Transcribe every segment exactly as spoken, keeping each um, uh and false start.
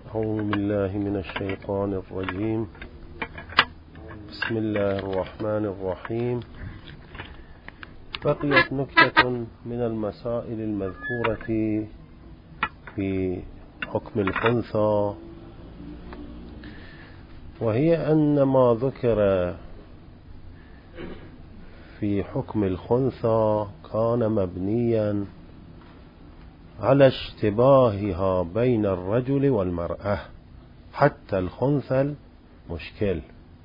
أعوذ بالله من الشيطان الرجيم. بسم الله الرحمن الرحيم. بقيت نكتة من المسائل المذكورة في حكم الخنثى، وهي أن ما ذكر في حكم الخنثى كان مبنيا على اشتباهها بين الرجل والمرأة حتى الخنثى المشكل،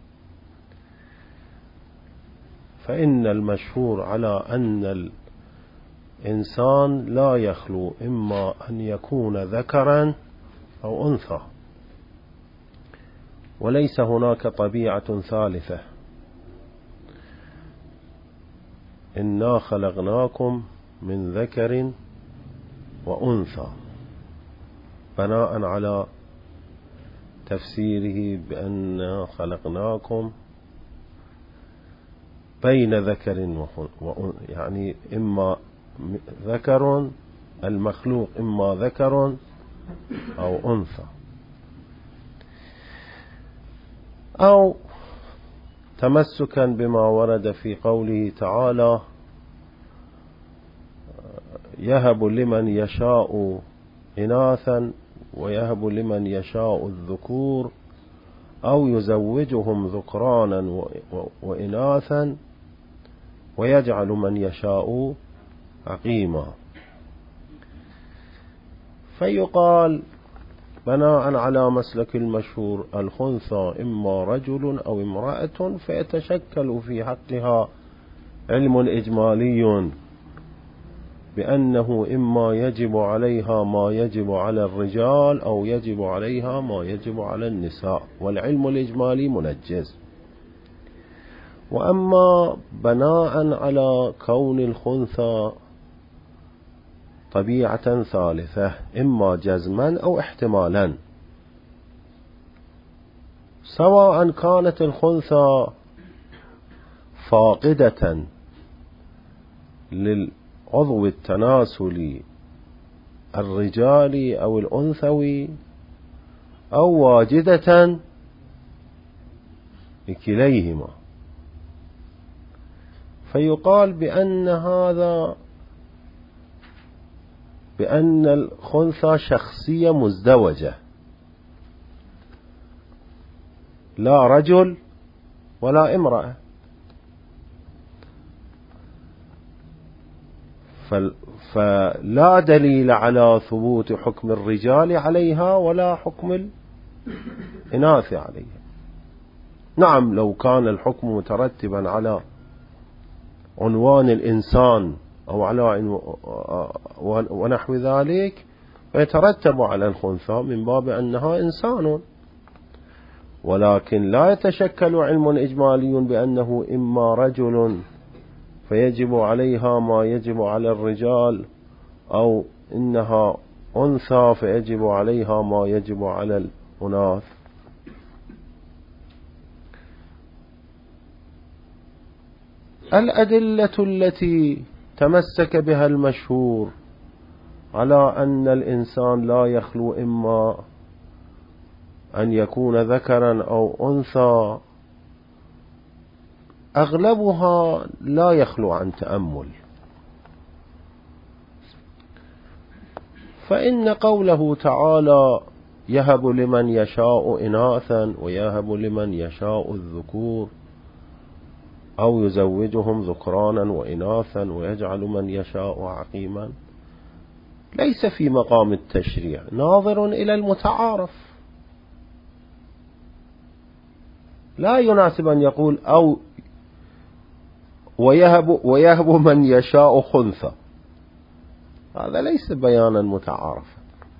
فإن المشهور على أن الإنسان لا يخلو إما أن يكون ذكرا أو أنثى، وليس هناك طبيعة ثالثة. إنا خلقناكم من ذكر وأنثى، بناء على تفسيره بأن خلقناكم بين ذكر وأنثى، يعني إما ذكر المخلوق إما ذكر أو أنثى، أو تمسكا بما ورد في قوله تعالى: يهب لمن يشاء إناثا ويهب لمن يشاء الذكور أو يزوجهم ذكرانا وإناثا ويجعل من يشاء عقيما. فيقال بناء على مسلك المشهور الخنثى إما رجل أو امرأة، فيتشكل في حقها علم إجمالي بأنه إما يجب عليها ما يجب على الرجال أو يجب عليها ما يجب على النساء، والعلم الإجمالي منجز. وأما بناء على كون الخنثى طبيعة ثالثة إما جزما أو احتمالا، سواء كانت الخنثى فاقدة للعضو التناسلي الرجالي أو الأنثوي أو واجدة لكليهما، فيقال بأن هذا بأن الخنثى شخصية مزدوجة، لا رجل ولا امرأة، فلا دليل على ثبوت حكم الرجال عليها ولا حكم الإناث عليها. نعم، لو كان الحكم مترتبا على عنوان الإنسان أو على ونحو ذلك فيترتب على الخنثى من باب أنها إنسان، ولكن لا يتشكل علم إجمالي بأنه إما رجل فيجب عليها ما يجب على الرجال، أو إنها أنثى فيجب عليها ما يجب على الأناث. الأدلة التي تمسك بها المشهور على أن الإنسان لا يخلو إما أن يكون ذكرا أو أنثى أغلبها لا يخلو عن تأمل، فإن قوله تعالى: يهب لمن يشاء إناثا ويهب لمن يشاء الذكور أو يزوجهم ذكرانا وإناثا ويجعل من يشاء عقيما، ليس في مقام التشريع، ناظر إلى المتعارف. لا يناسب أن يقول أو ويهب, ويهب من يشاء خنثى، هذا ليس بيانا متعارفا،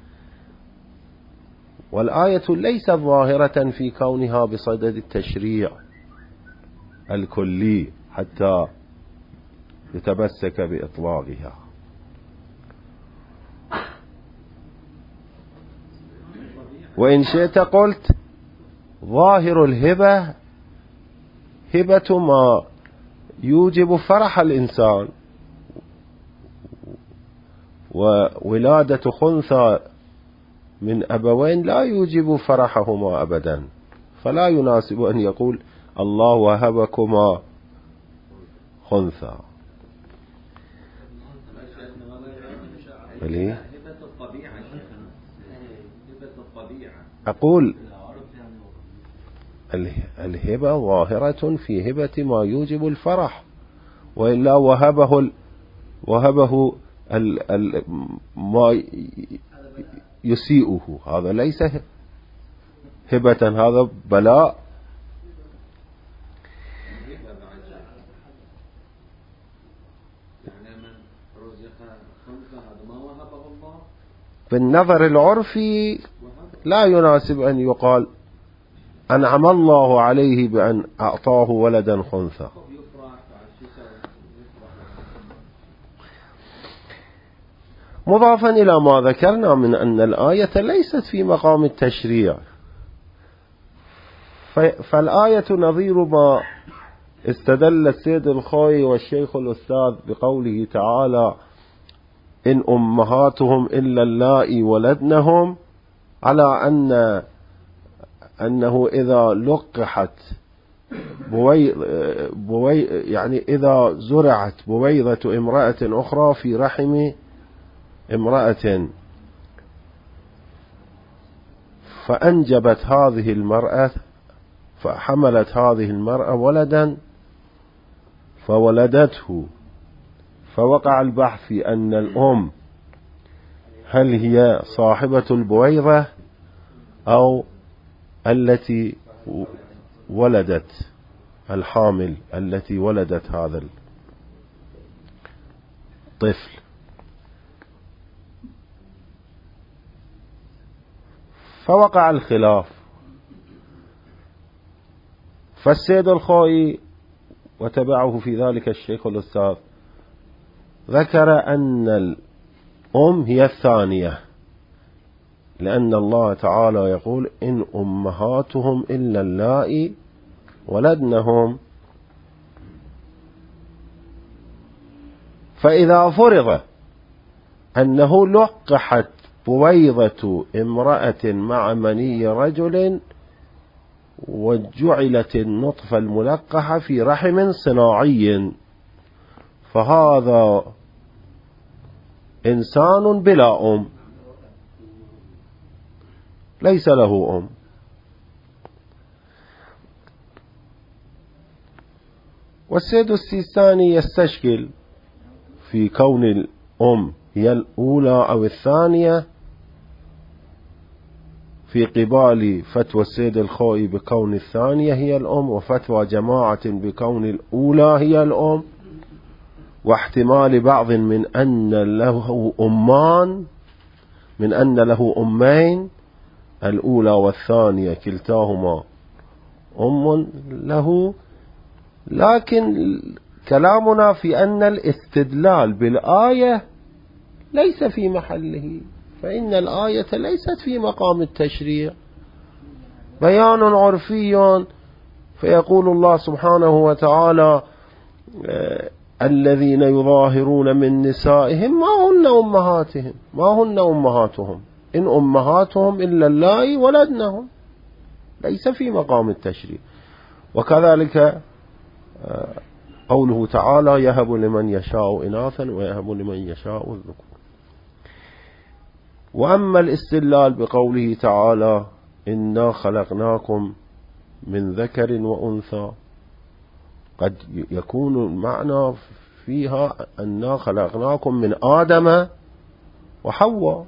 والآية ليست ظاهرة في كونها بصدد التشريع الكلي حتى يتمسك بإطلاقها. وإن شئت قلت ظاهر الهبة هبة ما يوجب فرح الإنسان، وولادة خنثى من أبوين لا يوجب فرحهما أبدا، فلا يناسب أن يقول الله وهبكما خنثى. أقول الهبة ظاهرة في هبة ما يوجب الفرح، وإلا وهبه ال وهبه ال ال ما يسيئه، هذا ليس هبة، هذا بلاء. بالنظر العرفي لا يناسب أن يقال أنعم الله عليه بأن أعطاه ولدا خنثى. مضافا إلى ما ذكرنا من أن الآية ليست في مقام التشريع، فالآية نظير ما استدل السيد الخوي والشيخ الأستاذ بقوله تعالى إن أمهاتهم إلا اللائي ولدنهم، على أن أنه إذا لقحت بوي بوي يعني إذا زرعت بويضة امرأة أخرى في رحم امرأة فأنجبت هذه المرأة فحملت هذه المرأة ولدا فولدته، فوقع البحث في أن الأم هل هي صاحبة البويضة أو التي ولدت الحامل التي ولدت هذا الطفل. فوقع الخلاف، فالسيد الخوئي وتبعه في ذلك الشيخ الأستاذ ذكر أن الأم هي الثانية، لأن الله تعالى يقول إن أمهاتهم إلا اللائي ولدنهم. فإذا فرض أنه لقحت بويضة امرأة مع مني رجل وجعلت النطفة الملقحة في رحم صناعي، فهذا إنسان بلا أم، ليس له أم. والسيد السيستاني يستشكل في كون الأم هي الأولى أو الثانية في قبال فتوى السيد الخوئي بكون الثانية هي الأم، وفتوى جماعة بكون الأولى هي الأم، واحتمال بعض من أن له أمان من أن له أمين الأولى والثانية كلتاهما أم له. لكن كلامنا في أن الاستدلال بالآية ليس في محله، فإن الآية ليست في مقام التشريع، بيان عرفي. فيقول الله سبحانه وتعالى الذين يظاهرون من نسائهم ما هن أمهاتهم ما هن أمهاتهم إن أمهاتهم إلا اللائي ولدنهم، ليس في مقام التشريع. وكذلك قوله تعالى يهب لمن يشاء إناثا ويهب لمن يشاء الذكور. وأما الاستدلال بقوله تعالى إنا خلقناكم من ذكر وأنثى، قد يكون المعنى فيها أنا خلقناكم من آدم وحواء،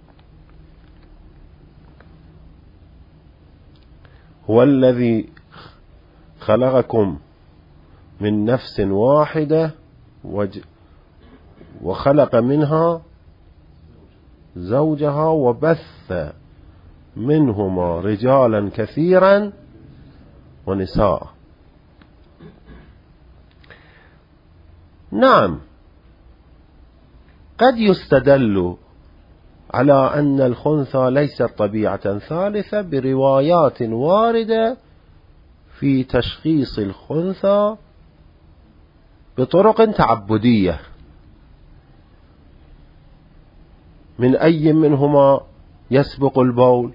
هو الذي خلقكم من نفس واحدة وخلق منها زوجها وبث منهما رجالا كثيرا ونساء. نعم، قد يستدل على أن الخنثى ليست طبيعة ثالثة بروايات واردة في تشخيص الخنثى بطرق تعبدية، من أي منهما يسبق البول،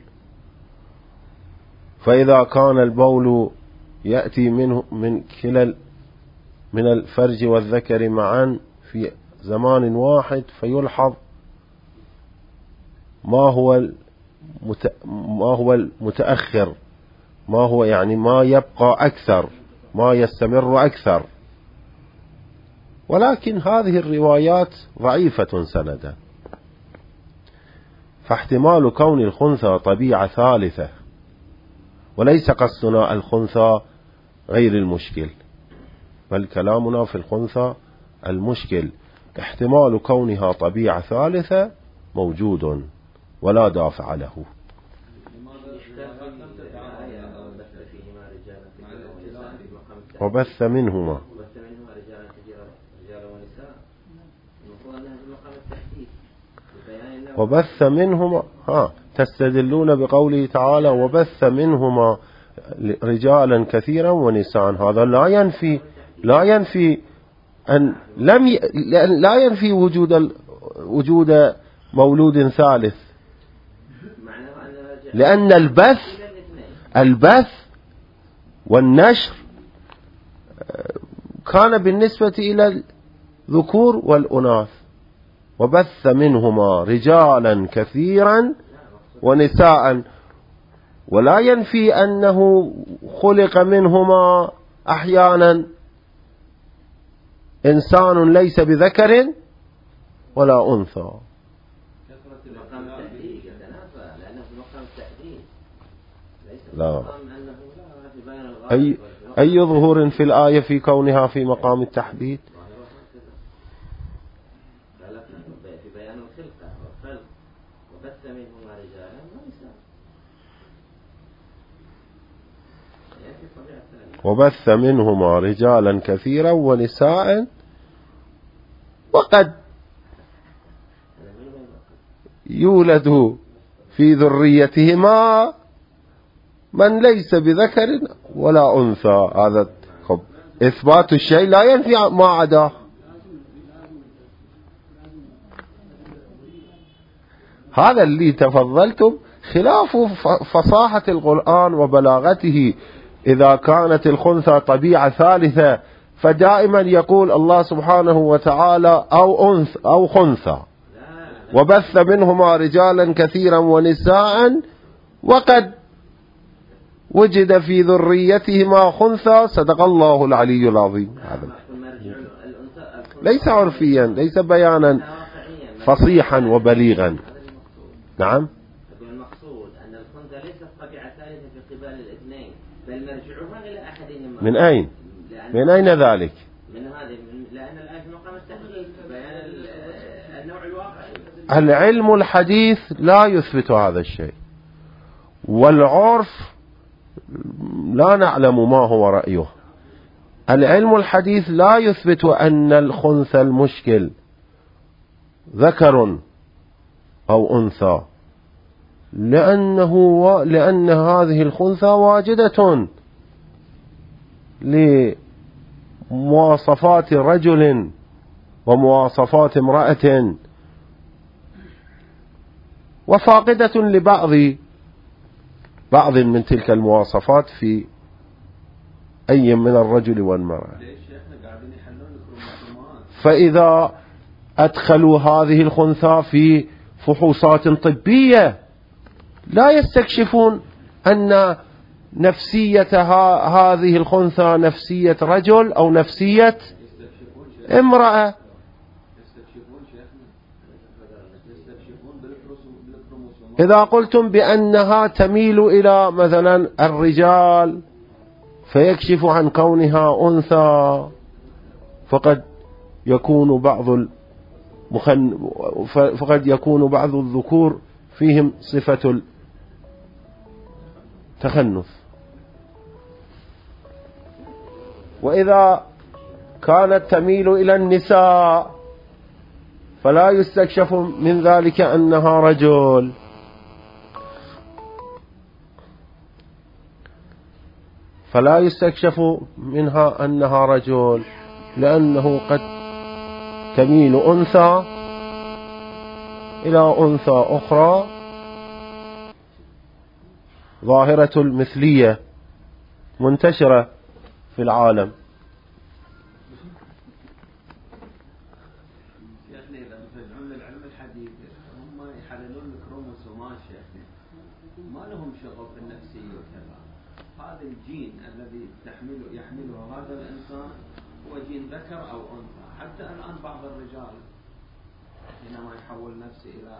فإذا كان البول يأتي منه من كلا من الفرج والذكر معا في زمان واحد، فيلحظ ما هو المت... ما هو المتأخر، ما هو يعني ما يبقى أكثر، ما يستمر أكثر. ولكن هذه الروايات ضعيفة سندا، فاحتمال كون الخنثى طبيعة ثالثة، وليس قصدنا الخنثى غير المشكل، بل كلامنا في الخنثى المشكل، احتمال كونها طبيعة ثالثة موجود ولا دافع له. وبث منهما وبث منهما ها تستدلون بقوله تعالى وبث منهما رجالا كثيرا ونساء. هذا لا ينفي لا ينفي أن لم ي... لا ينفي وجود وجود مولود ثالث، لأن البث البث والنشر كان بالنسبة إلى الذكور والأناث. وبث منهما رجالا كثيرا ونساء، ولا ينفي أنه خلق منهما أحيانا إنسان ليس بذكر ولا أنثى. لا أي أي ظهور في الآية في كونها في مقام التحديد؟ وبث منهما رجالا كثيرا ونساء، وقد يولد في ذريتهما من ليس بذكر ولا أنثى. هذا خب إثبات الشيء لا ينفي ما عداه. هذا اللي تفضلتم خلاف فصاحة القرآن وبلاغته. إذا كانت الخنثى طبيعة ثالثة فدائما يقول الله سبحانه وتعالى أو أنثى أو خنثى، وبث منهما رجالا كثيرا ونساء، وقد وجد في ذريتهما خنثى. صدق الله العلي العظيم. هذا ليس عرفيا، ليس بيانا فصيحا وبليغا. نعم، المقصود أن الخنثى ليست طبيعة ثالثة في قبال الاثنين، بل مرجعها إلى أحدهما. من أين؟ من أين ذلك؟ من هذه، لأن الآية في مقام التحديد بيان النوع الواقعي. العلم الحديث لا يثبت هذا الشيء، والعرف لا نعلم ما هو رأيه. العلم الحديث لا يثبت أن الخنثى المشكل ذكر أو أنثى، لأنه و... لأن هذه الخنثى واجدة لمواصفات رجل ومواصفات امرأة، وفاقدة لبعض بعض من تلك المواصفات في أي من الرجل والمرأة. فإذا أدخلوا هذه الخنثى في فحوصات طبية لا يستكشفون أن نفسية هذه الخنثى نفسية رجل أو نفسية امرأة. إذا قلتم بأنها تميل إلى مثلا الرجال فيكشف عن كونها أنثى، فقد يكون بعض المخن... فقد يكون بعض الذكور فيهم صفة التخنث. وإذا كانت تميل إلى النساء فلا يستكشف من ذلك أنها رجل. فلا يستكشف منها أنها رجل، لأنه قد تميل أنثى إلى أنثى أخرى ظاهرة المثلية منتشرة في العالم. شيخنا إذا بترجعون للعلم الحديث هم يحللون الكروموسومات شيخنا، ما لهم شغل في النفسية وكذا. هذا الجين الذي تحمله يحمله هذا الإنسان هو جين ذكر أو أنثى. حتى الآن بعض الرجال حينما يحول نفسه إلى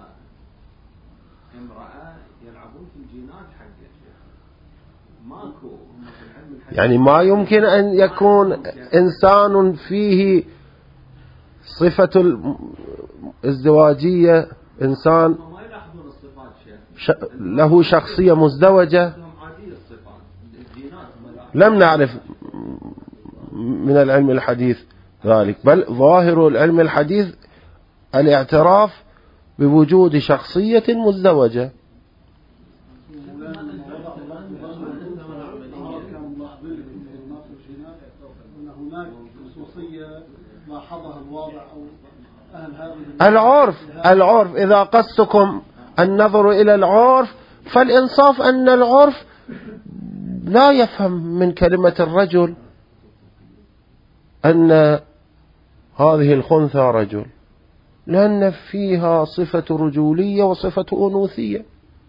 امرأة يلعبون في الجينات حقه شيخ. ماكو هم في العلم الحديث يعني ما يمكن أن يكون إنسان فيه صفة الازدواجية، إنسان ما يلاحظون الصفات شيخ، ش... له شخصية مزدوجة. عادية الصفات الجينات لم نعرف من العلم الحديث ذلك، بل ظاهر العلم الحديث الاعتراف بوجود شخصية مزدوجة. العرف العرف إذا قصدكم النظر إلى العرف فالإنصاف أن العرف لا يفهم من كلمة الرجل أن هذه الخنثى رجل، لأن فيها صفة رجولية وصفة أنوثية،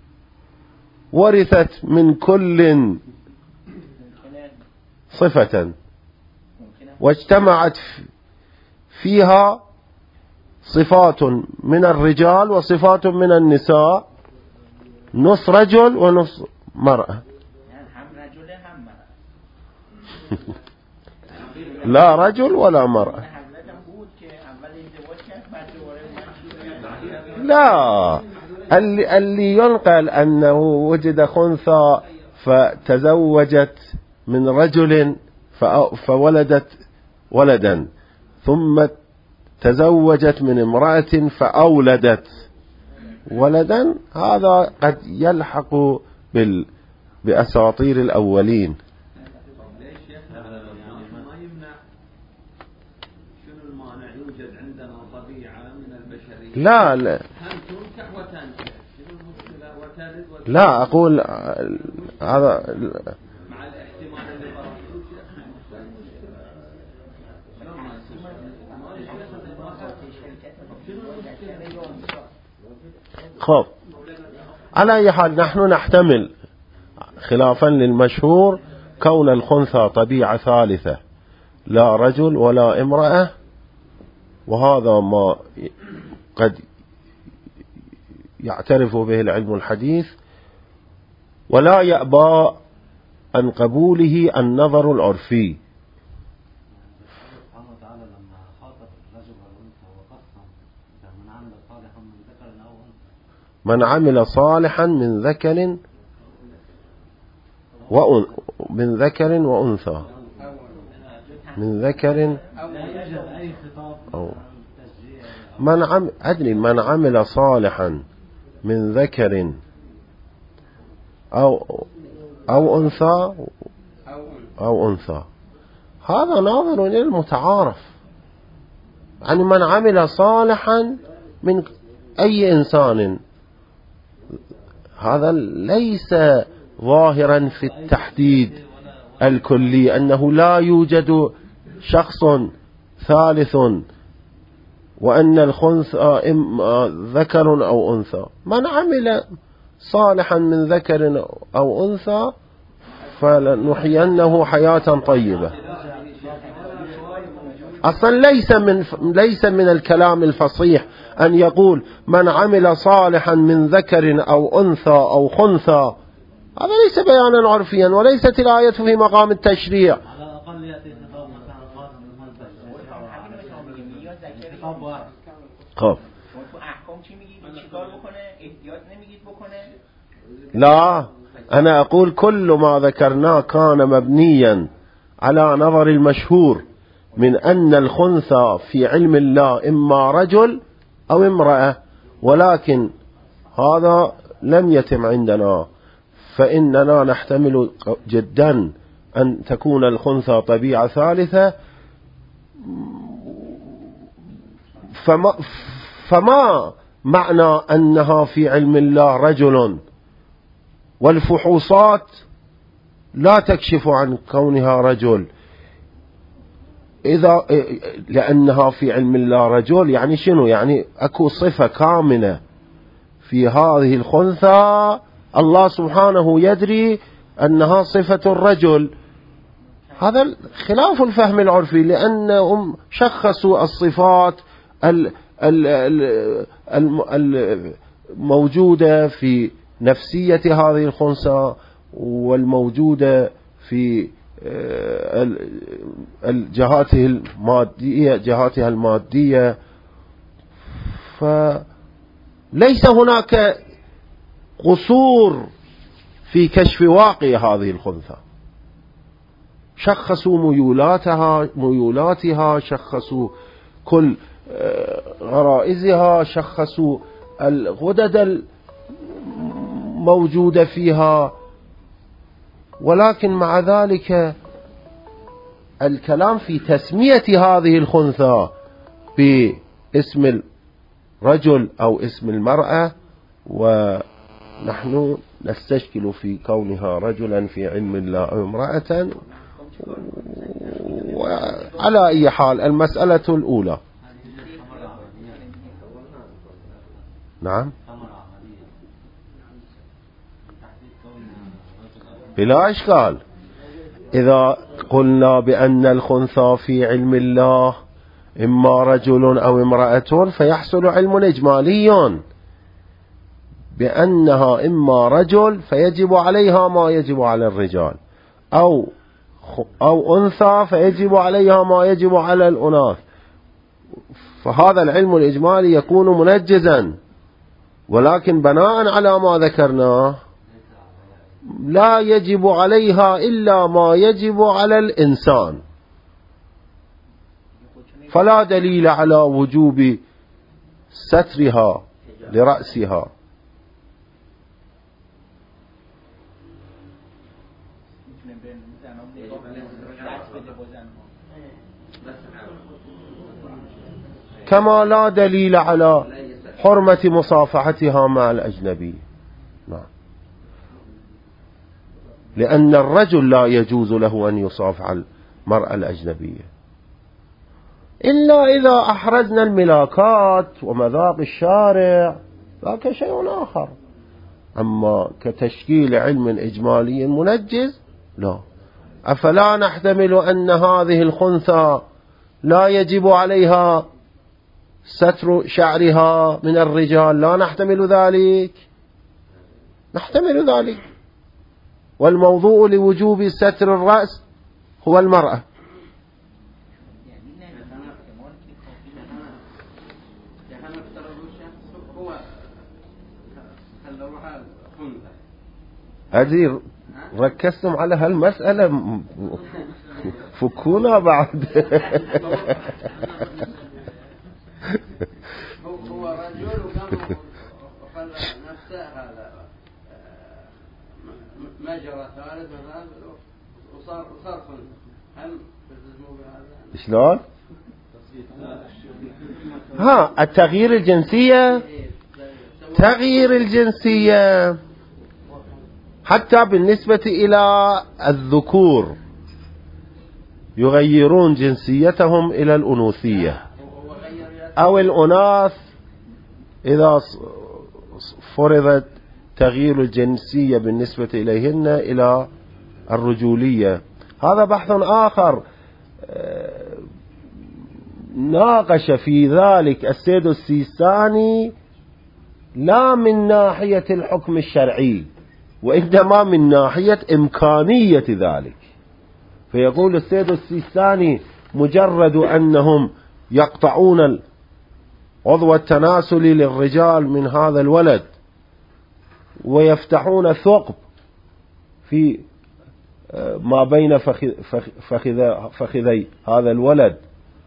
ورثت من كل صفة واجتمعت فيها صفات من الرجال وصفات من النساء، نص رجل ونص مرأة. لا رجل ولا مرأة. لا، اللي, اللي ينقل أنه وجد خنثى فتزوجت من رجل فولدت ولدا، ثم تزوجت من امرأة فأولدت ولدا، هذا قد يلحق بال بأساطير الأولين. لا لا لا أقول هذا مع الاحتمال اللي خب، على أي حال نحن نحتمل خلافا للمشهور كون الخنثى طبيعة ثالثة لا رجل ولا امرأة، وهذا ما قد يعترف به العلم الحديث، ولا يأبى عن قبوله النظر العرفي. من عمل صالحا من ذكر وأن من ذكر وأنثى من ذكر أو من عم أدري من عمل صالحا من ذكر أو أو أنثى أو أنثى، هذا ناظر إلى المتعارف. يعني من عمل صالحا من أي إنسان، هذا ليس ظاهرا في التحديد الكلي أنه لا يوجد شخص ثالث وأن الخنثى إما ذكر أو أنثى. من عمل صالحا من ذكر أو أنثى فلنحيينه حياة طيبة. أصلا ليس من ليس من الكلام الفصيح أن يقول من عمل صالحا من ذكر أو أنثى أو خنثى، هذا ليس بيانا عرفيا، وليست الآية في مقام التشريع. خب. لا، أنا أقول كل ما ذكرناه كان مبنيا على نظر المشهور من أن الخنثى في علم الله إما رجل أو امرأة، ولكن هذا لم يتم عندنا، فإننا نحتمل جدا أن تكون الخنثى طبيعة ثالثة. فما, فما معنى أنها في علم الله رجل والفحوصات لا تكشف عن كونها رجل، إذا لأنها في علم الله رجل، يعني شنو؟ يعني أكو صفة كامنة في هذه الخنثى، الله سبحانه يدري أنها صفة الرجل. هذا خلاف الفهم العرفي، لأنهم شخصوا الصفات الموجودة في نفسية هذه الخنثى والموجودة في جهاته المادية جهاتها المادية، فليس هناك قصور في كشف واقع هذه الخنثى. شخصوا ميولاتها ميولاتها شخصوا كل غرائزها، شخصوا الغدد الموجودة فيها، ولكن مع ذلك الكلام في تسمية هذه الخنثى باسم الرجل أو اسم المرأة، ونحن نستشكل في كونها رجلا في علم الله أو امرأة. وعلى أي حال المسألة الأولى، نعم بلا إشكال، إذا قلنا بأن الخنثى في علم الله إما رجل أو امرأة فيحصل علم إجمالي بأنها إما رجل فيجب عليها ما يجب على الرجال، أو أو أنثى فيجب عليها ما يجب على الأناث، فهذا العلم الإجمالي يكون منجزا. ولكن بناء على ما ذكرناه لا يجب عليها إلا ما يجب على الإنسان، فلا دليل على وجوب سترها لرأسها. كما لا دليل على حرمة مصافحتها مع الأجنبي، نعم، لأن الرجل لا يجوز له أن يصافح المرأة الأجنبية إلا إذا أحرزنا الملاكات ومذاق الشارع، ذاك شيء آخر. أما كتشكيل علم إجمالي منجز لا. أفلا نحتمل أن هذه الخنثى لا يجب عليها ستر شعرها من الرجال؟ لا نحتمل ذلك، نحتمل ذلك، والموضوع لوجوب ستر الرأس هو المرأة. أدري ركزتم على هالمسألة، فكونا بعد. هو رجل وقال نفسه هذا مجرى ثالث وصار صار هم شلون؟ ها التغيير الجنسية، تغيير الجنسية حتى بالنسبة إلى الذكور يغيرون جنسيتهم إلى الأنوثية، أو الأناث إذا فرضت تغيير الجنسية بالنسبة إليهن إلى الرجولية. هذا بحث آخر ناقش في ذلك السيد السيستاني، لا من ناحية الحكم الشرعي وإنما من ناحية إمكانية ذلك. فيقول السيد السيستاني مجرد أنهم يقطعون العضو التناسلي للرجال من هذا الولد ويفتحون ثقب في ما بين فخذي هذا الولد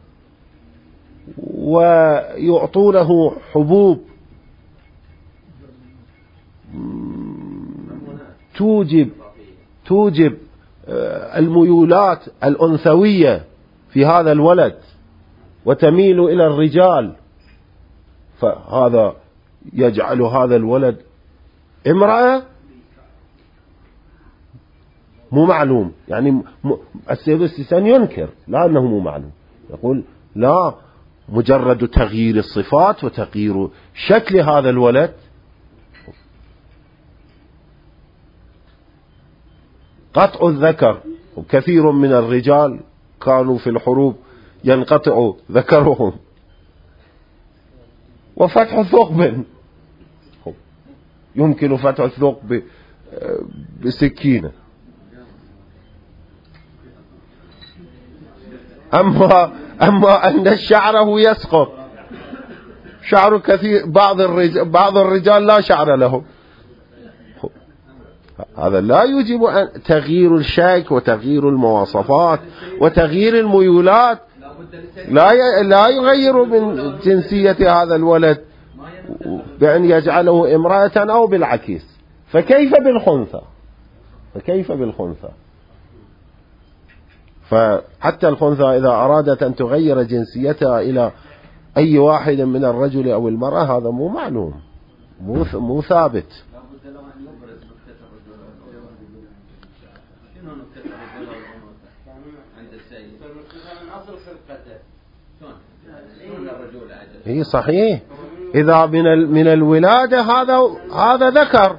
ويعطونه حبوب توجب توجب الميولات الأنثوية في هذا الولد وتميل إلى الرجال، فهذا يجعل هذا الولد امرأة مو معلوم، يعني السيد السيستاني ينكر لا أنه مو معلوم، يقول لا، مجرد تغيير الصفات وتغيير شكل هذا الولد قطع الذكر، وكثير من الرجال كانوا في الحروب ينقطع ذكرهم، وفتح ثقب يمكن فتح الثقب بسكينة. أما أما أن شعره يسقط، شعر كثير، بعض الرجال بعض الرجال لا شعر له، هذا لا يجب أن تغيير الشكل وتغيير المواصفات وتغيير الميولات لا لا يغير من جنسية هذا الولد بأن يجعله امرأة أو بالعكس. فكيف بالخنثى؟ فكيف بالخنثى؟ فحتى الخنثى إذا أرادت أن تغير جنسيتها إلى أي واحد من الرجل أو المرأة هذا مو معلوم، مو مو ثابت. هي صحيح، إذا من من الولادة هذا هذا ذكر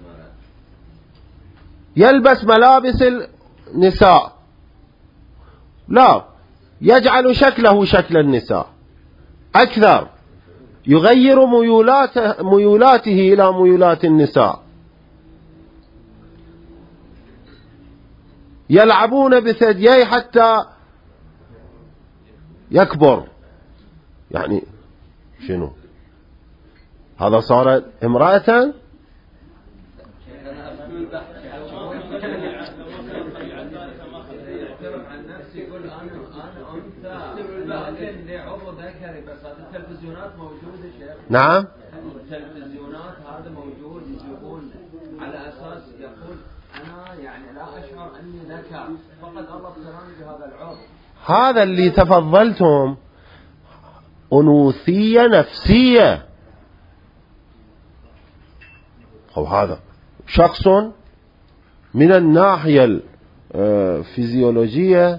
يلبس ملابس النساء، لا، يجعل شكله شكل النساء أكثر، يغير ميولاته ميولاته إلى ميولات النساء، يلعبون بثدييه حتى يكبر، يعني شنو هذا؟ صار امرأة. نعم، التلفزيونات هذا موجود، يقول على أساس يقول أنا يعني لا أشعر أني ذكر، فقط الله ابتلاني بهذا العرض. هذا اللي تفضلتم أنوثية نفسية، أو هذا شخص من الناحية الفيزيولوجية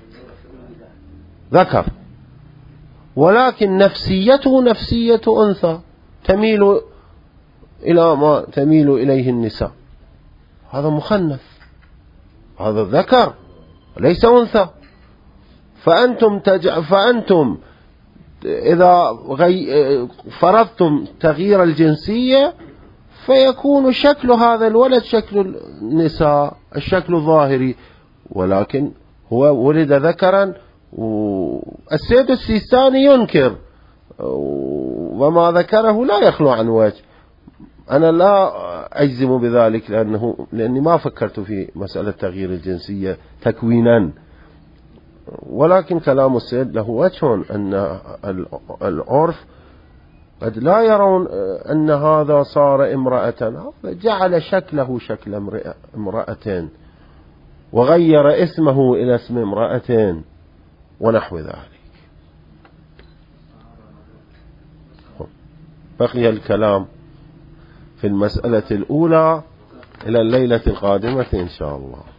ذكر، ولكن نفسيته نفسية أنثى تميل إلى ما تميل إليه النساء، هذا مخنث، هذا ذكر ليس أنثى. فأنتم تج... فأنتم إذا غي... فرضتم تغيير الجنسية فيكون شكل هذا الولد شكل النساء، الشكل الظاهري، ولكن هو ولد ذكرا. والسيد السيستاني ينكر وما ذكره لا يخلو عن وجه. أنا لا أجزم بذلك لأنه لأني ما فكرت في مسألة تغيير الجنسية تكوينا، ولكن كلام السيد له وجه أن العرف قد لا يرون أن هذا صار امرأة، جعل شكله شكل امرأة وغير اسمه إلى اسم امرأة ونحو ذلك. بقي الكلام في المسألة الأولى إلى الليلة القادمة إن شاء الله.